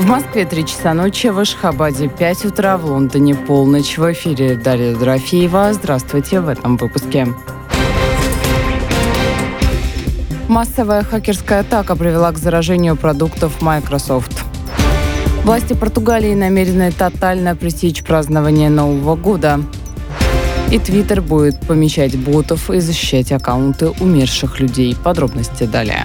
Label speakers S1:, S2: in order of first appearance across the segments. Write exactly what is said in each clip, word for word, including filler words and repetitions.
S1: В Москве три часа ночи, в Ашхабаде пять утра, в Лондоне полночь. В эфире Дарья Дорофеева. Здравствуйте в этом выпуске. Массовая хакерская атака привела к заражению продуктов Microsoft. Власти Португалии намерены тотально пресечь празднование Нового года. И Твиттер будет помечать ботов и защищать аккаунты умерших людей. Подробности далее.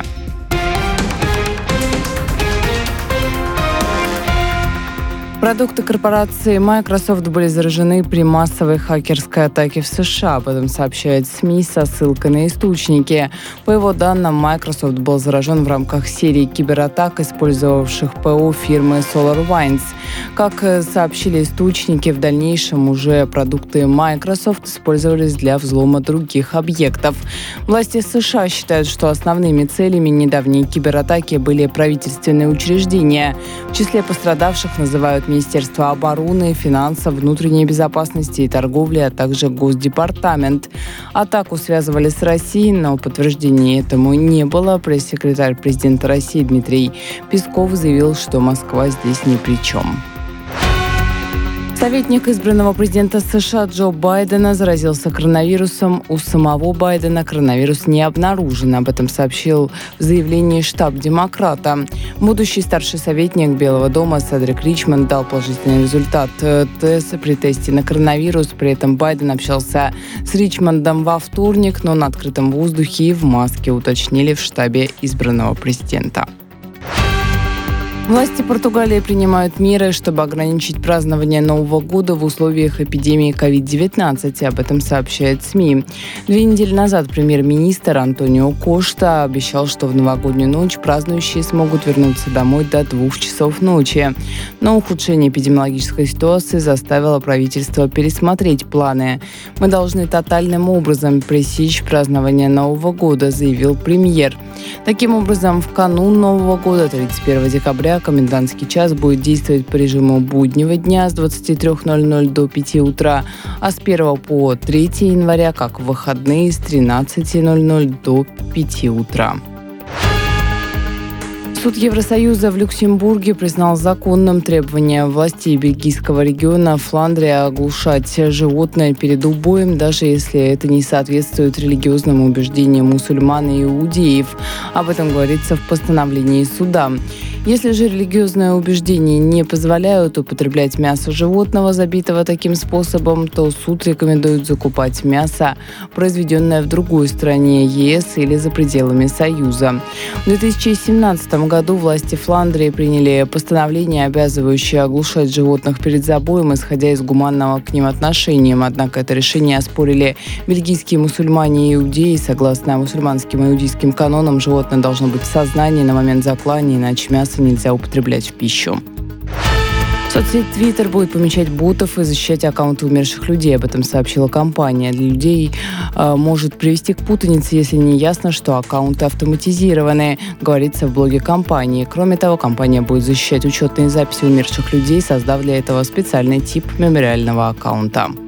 S1: Продукты корпорации Microsoft были заражены при массовой хакерской атаке в США. Об этом сообщает СМИ со ссылкой на источники. По его данным, Microsoft был заражен в рамках серии кибератак, использовавших ПО фирмы SolarWinds. Как сообщили источники, в дальнейшем уже продукты Microsoft использовались для взлома других объектов. Власти США считают, что основными целями недавней кибератаки были правительственные учреждения. В числе пострадавших называют Министерство обороны, финансов, внутренней безопасности и торговли, а также Госдепартамент. Атаку связывали с Россией, но подтверждения этому не было. Пресс-секретарь президента России Дмитрий Песков заявил, что Москва здесь ни при чем. Советник избранного президента США Джо Байдена заразился коронавирусом. У самого Байдена коронавирус не обнаружен. Об этом сообщил в заявлении штаб демократа. Будущий старший советник Белого дома Седрик Ричмонд дал положительный результат теста при тесте на коронавирус. При этом Байден общался с Ричмондом во вторник, но на открытом воздухе и в маске, уточнили в штабе избранного президента. Власти Португалии принимают меры, чтобы ограничить празднование Нового года в условиях эпидемии ковид девятнадцать. Об этом сообщает СМИ. Две недели назад премьер-министр Антонио Кошта обещал, что в новогоднюю ночь празднующие смогут вернуться домой до двух часов ночи. Но ухудшение эпидемиологической ситуации заставило правительство пересмотреть планы. «Мы должны тотальным образом пресечь празднование Нового года», заявил премьер. Таким образом, в канун Нового года, тридцать первого декабря, комендантский час будет действовать по режиму буднего дня с двадцати трёх ноль-ноль до пяти утра, а с первого по третьего января, как в выходные, с тринадцати ноль-ноль до пяти утра. Суд Евросоюза в Люксембурге признал законным требование властей бельгийского региона Фландрия оглушать животное перед убоем, даже если это не соответствует религиозным убеждениям мусульман и иудеев. Об этом говорится в постановлении суда. Если же религиозные убеждения не позволяют употреблять мясо животного, забитого таким способом, то суд рекомендует закупать мясо, произведенное в другой стране ЕС или за пределами Союза. В две тысячи семнадцатом году власти Фландрии приняли постановление, обязывающее оглушать животных перед забоем, исходя из гуманного к ним отношения. Однако это решение оспорили бельгийские мусульмане и иудеи. Согласно мусульманским и иудейским канонам, животное должно быть в сознании на момент заклания, иначе мясо нельзя употреблять в пищу. Соцсеть Твиттер будет помечать ботов и защищать аккаунты умерших людей. Об этом сообщила компания. Для людей э, может привести к путанице, если не ясно, что аккаунты автоматизированы, говорится в блоге компании. Кроме того, компания будет защищать учетные записи умерших людей, создав для этого специальный тип мемориального аккаунта.